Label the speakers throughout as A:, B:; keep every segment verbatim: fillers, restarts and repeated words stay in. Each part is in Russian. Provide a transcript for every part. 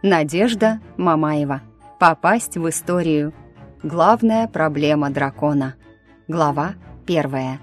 A: Надежда Мамаева. Попасть в историю. Главная проблема дракона. Глава первая.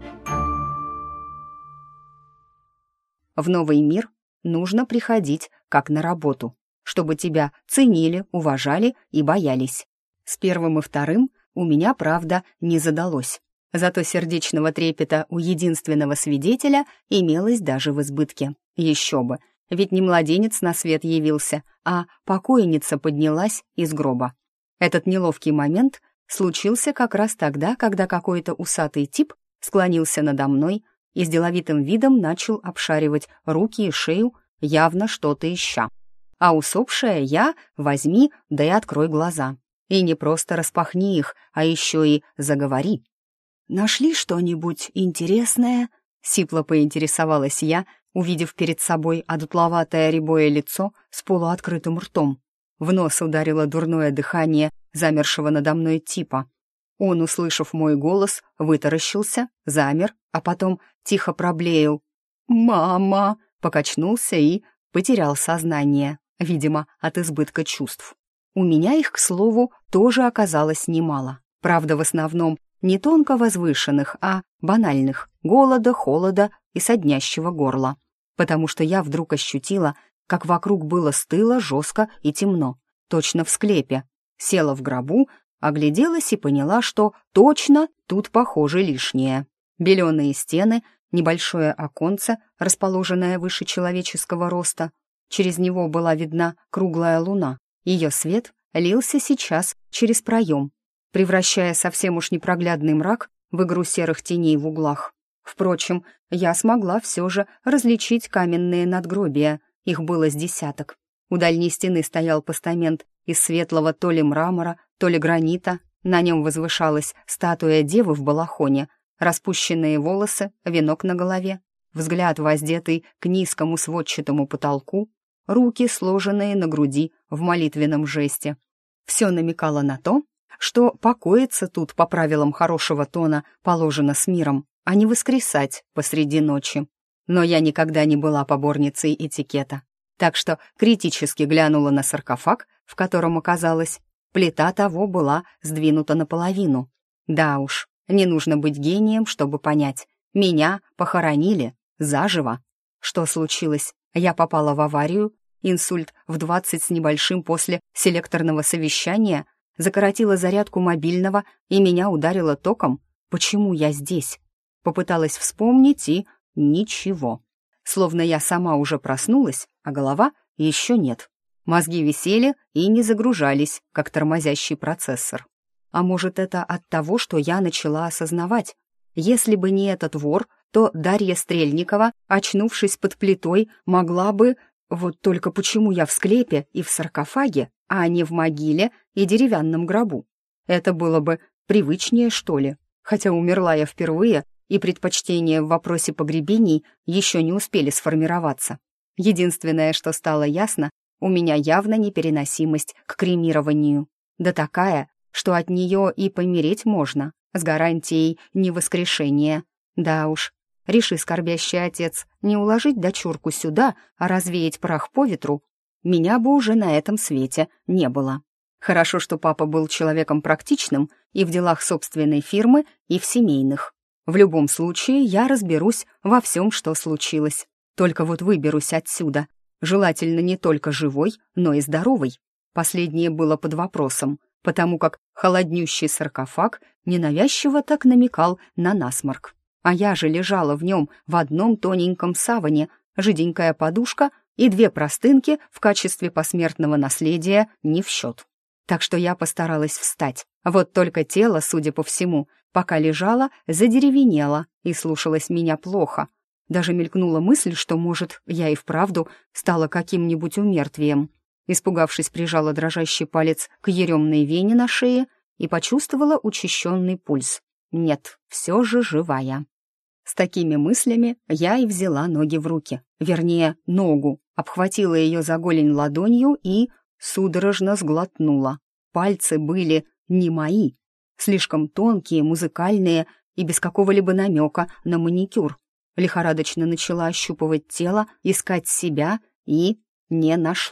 A: В новый мир нужно приходить как на работу, чтобы тебя ценили, уважали и боялись. С первым и вторым у меня, правда, не задалось. Зато сердечного трепета у единственного свидетеля имелось даже в избытке. Еще бы, ведь не младенец на свет явился, а покойница поднялась из гроба. Этот неловкий момент случился как раз тогда, когда какой-то усатый тип склонился надо мной и с деловитым видом начал обшаривать руки и шею, явно что-то ища. А усопшая я возьми, да и открой глаза. И не просто распахни их, а еще и заговори. «Нашли что-нибудь интересное?» — сипло поинтересовалась я, увидев перед собой одутловатое рябое лицо с полуоткрытым ртом. В нос ударило дурное дыхание замершего надо мной типа. Он, услышав мой голос, вытаращился, замер, а потом тихо проблеял. «Мама!» — покачнулся и потерял сознание, видимо, от избытка чувств. У меня их, к слову, тоже оказалось немало. Правда, в основном не тонко возвышенных, а банальных — голода, холода и соднящего горла. Потому что я вдруг ощутила, как вокруг было стыло, жестко и темно, точно в склепе. Села в гробу, огляделась и поняла, что точно тут, похоже, лишнее. Беленые стены, небольшое оконце, расположенное выше человеческого роста. Через него была видна круглая луна. Ее свет лился сейчас через проем, превращая совсем уж непроглядный мрак в игру серых теней в углах. Впрочем, я смогла все же различить каменные надгробия, их было с десяток. У дальней стены стоял постамент из светлого то ли мрамора, то ли гранита, на нем возвышалась статуя девы в балахоне, распущенные волосы, венок на голове, взгляд воздетый к низкому сводчатому потолку, руки, сложенные на груди в молитвенном жесте. Все намекало на то, что покоиться тут по правилам хорошего тона положено с миром, а не воскресать посреди ночи. Но я никогда не была поборницей этикета, так что критически глянула на саркофаг, в котором оказалось, плита того была сдвинута наполовину. Да уж, не нужно быть гением, чтобы понять, меня похоронили заживо. Что случилось? Я попала в аварию, инсульт в двадцать с небольшим после селекторного совещания, закоротила зарядку мобильного и меня ударило током. Почему я здесь? Попыталась вспомнить и ничего. Словно я сама уже проснулась, а голова еще нет. Мозги висели и не загружались, как тормозящий процессор. А может, это от того, что я начала осознавать? Если бы не этот вор, то Дарья Стрельникова, очнувшись под плитой, могла бы... Вот только почему я в склепе и в саркофаге, а не в могиле и деревянном гробу? Это было бы привычнее, что ли? Хотя умерла я впервые, и предпочтения в вопросе погребений еще не успели сформироваться. Единственное, что стало ясно, у меня явно непереносимость к кремированию. Да такая, что от нее и помереть можно, с гарантией невоскрешения. Да уж, реши, скорбящий отец, не уложить дочурку сюда, а развеять прах по ветру, меня бы уже на этом свете не было. Хорошо, что папа был человеком практичным и в делах собственной фирмы, и в семейных. В любом случае, я разберусь во всем, что случилось. Только вот выберусь отсюда. Желательно не только живой, но и здоровой. Последнее было под вопросом, потому как холоднющий саркофаг ненавязчиво так намекал на насморк. А я же лежала в нем в одном тоненьком саване, жиденькая подушка и две простынки в качестве посмертного наследия не в счет. Так что я постаралась встать. Вот только тело, судя по всему, пока лежала, задеревенело и слушалось меня плохо. Даже мелькнула мысль, что, может, я и вправду стала каким-нибудь умертвием. Испугавшись, прижала дрожащий палец к еремной вене на шее и почувствовала учащенный пульс. Нет, все же живая. С такими мыслями я и взяла ноги в руки, вернее, ногу, обхватила ее за голень ладонью и судорожно сглотнула. Пальцы были не мои, слишком тонкие, музыкальные и без какого-либо намека на маникюр. Лихорадочно начала ощупывать тело, искать себя и не нашла.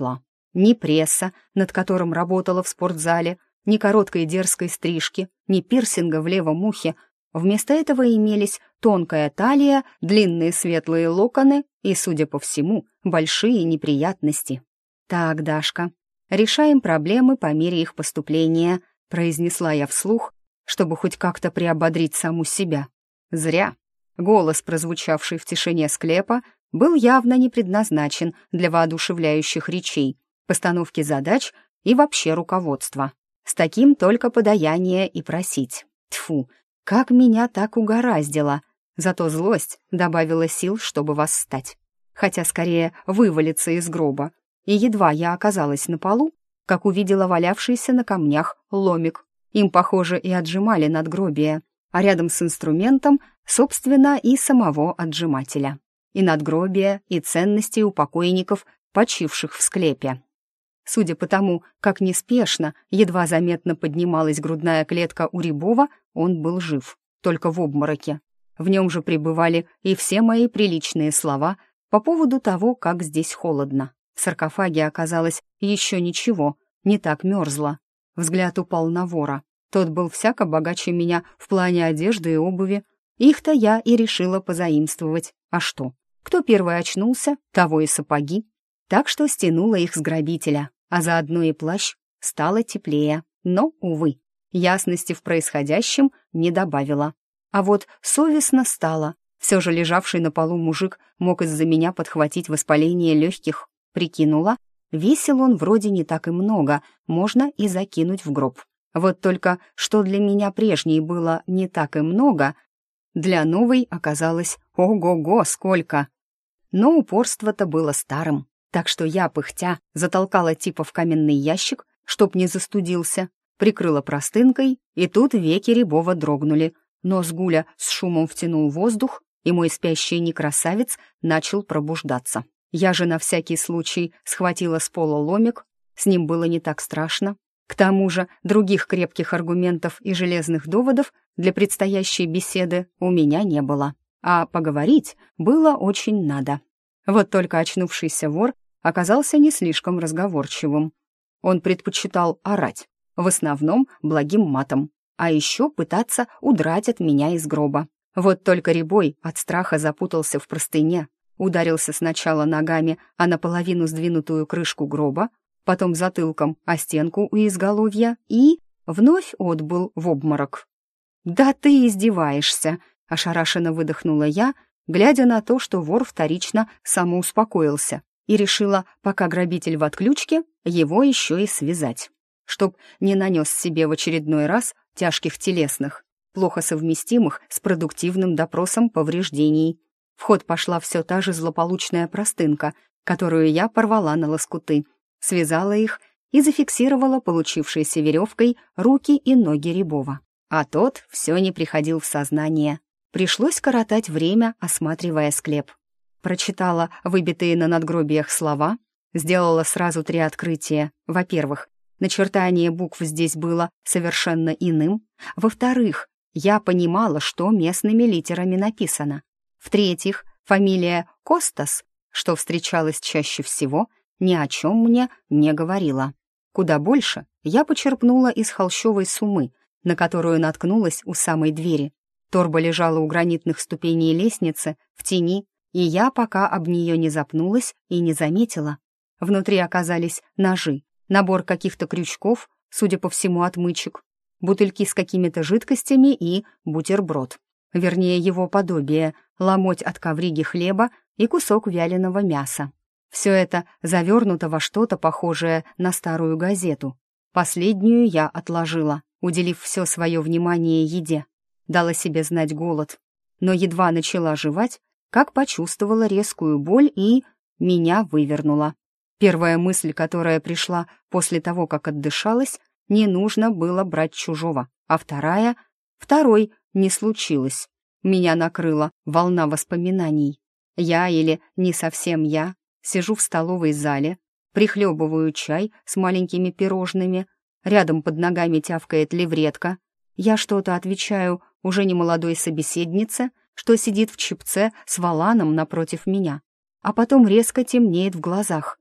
A: ни пресса, над которым работала в спортзале, ни короткой дерзкой стрижки, ни пирсинга в левом ухе. Вместо этого имелись тонкая талия, длинные светлые локоны и, судя по всему, большие неприятности. «Так, Дашка, решаем проблемы по мере их поступления», произнесла я вслух, чтобы хоть как-то приободрить саму себя. Зря. Голос, прозвучавший в тишине склепа, был явно не предназначен для воодушевляющих речей, постановки задач и вообще руководства. С таким только подаяние и просить. Тьфу, как меня так угораздило. Зато злость добавила сил, чтобы восстать. Хотя скорее вывалиться из гроба. И едва я оказалась на полу, как увидела валявшийся на камнях ломик. Им, похоже, и отжимали надгробие, а рядом с инструментом, собственно, и самого отжимателя. И надгробия, и ценности у покойников, почивших в склепе. Судя по тому, как неспешно, едва заметно поднималась грудная клетка у Рябова, он был жив, только в обмороке. В нем же пребывали и все мои приличные слова по поводу того, как здесь холодно. В саркофаге оказалось еще ничего, не так мерзло. Взгляд упал на вора. Тот был всяко богаче меня в плане одежды и обуви. Их-то я и решила позаимствовать. А что? Кто первый очнулся, того и сапоги. Так что стянула их с грабителя, а заодно и плащ. Стало теплее, но, увы, ясности в происходящем не добавила. А вот совестно стало. Все же лежавший на полу мужик мог из-за меня подхватить воспаление легких. Прикинула, весил он вроде не так и много, можно и закинуть в гроб. Вот только, что для меня прежней было не так и много, для новой оказалось ого-го сколько. Но упорство-то было старым, так что я, пыхтя, затолкала типа в каменный ящик, чтоб не застудился, прикрыла простынкой, и тут веки Рябова дрогнули. Нос Гуля с шумом втянул воздух, и мой спящий некрасавец начал пробуждаться. Я же на всякий случай схватила с пола ломик, с ним было не так страшно. К тому же других крепких аргументов и железных доводов для предстоящей беседы у меня не было. А поговорить было очень надо. Вот только очнувшийся вор оказался не слишком разговорчивым. Он предпочитал орать, в основном благим матом, а еще пытаться удрать от меня из гроба. Вот только Рябой от страха запутался в простыне, ударился сначала ногами о наполовину сдвинутую крышку гроба, потом затылком о стенку у изголовья и вновь отбыл в обморок. «Да ты издеваешься!» — ошарашенно выдохнула я, глядя на то, что вор вторично самоуспокоился, и решила, пока грабитель в отключке, его еще и связать, чтоб не нанес себе в очередной раз тяжких телесных, плохо совместимых с продуктивным допросом повреждений. В ход пошла все та же злополучная простынка, которую я порвала на лоскуты, связала их и зафиксировала получившейся веревкой руки и ноги Рябова. А тот все не приходил в сознание. Пришлось коротать время, осматривая склеп. Прочитала выбитые на надгробиях слова, сделала сразу три открытия. Во-первых, начертание букв здесь было совершенно иным. Во-вторых, я понимала, что местными литерами написано. В-третьих, фамилия Костас, что встречалась чаще всего, ни о чем мне не говорила. Куда больше я почерпнула из холщовой суммы, на которую наткнулась у самой двери. Торба лежала у гранитных ступеней лестницы, в тени, и я пока об нее не запнулась и не заметила. Внутри оказались ножи, набор каких-то крючков, судя по всему, отмычек, бутыльки с какими-то жидкостями и бутерброд. Вернее, его подобие, ломоть от ковриги хлеба и кусок вяленого мяса. Все это завернуто во что-то похожее на старую газету. Последнюю я отложила, уделив все свое внимание еде. Дала себе знать голод, но едва начала жевать, как почувствовала резкую боль и меня вывернула. Первая мысль, которая пришла после того, как отдышалась, не нужно было брать чужого, а вторая, второй не случилось. Меня накрыла волна воспоминаний. Я или не совсем я сижу в столовой зале, прихлебываю чай с маленькими пирожными, рядом под ногами тявкает левретка. Я что-то отвечаю уже не молодой собеседнице, что сидит в чепце с воланом напротив меня, а потом резко темнеет в глазах.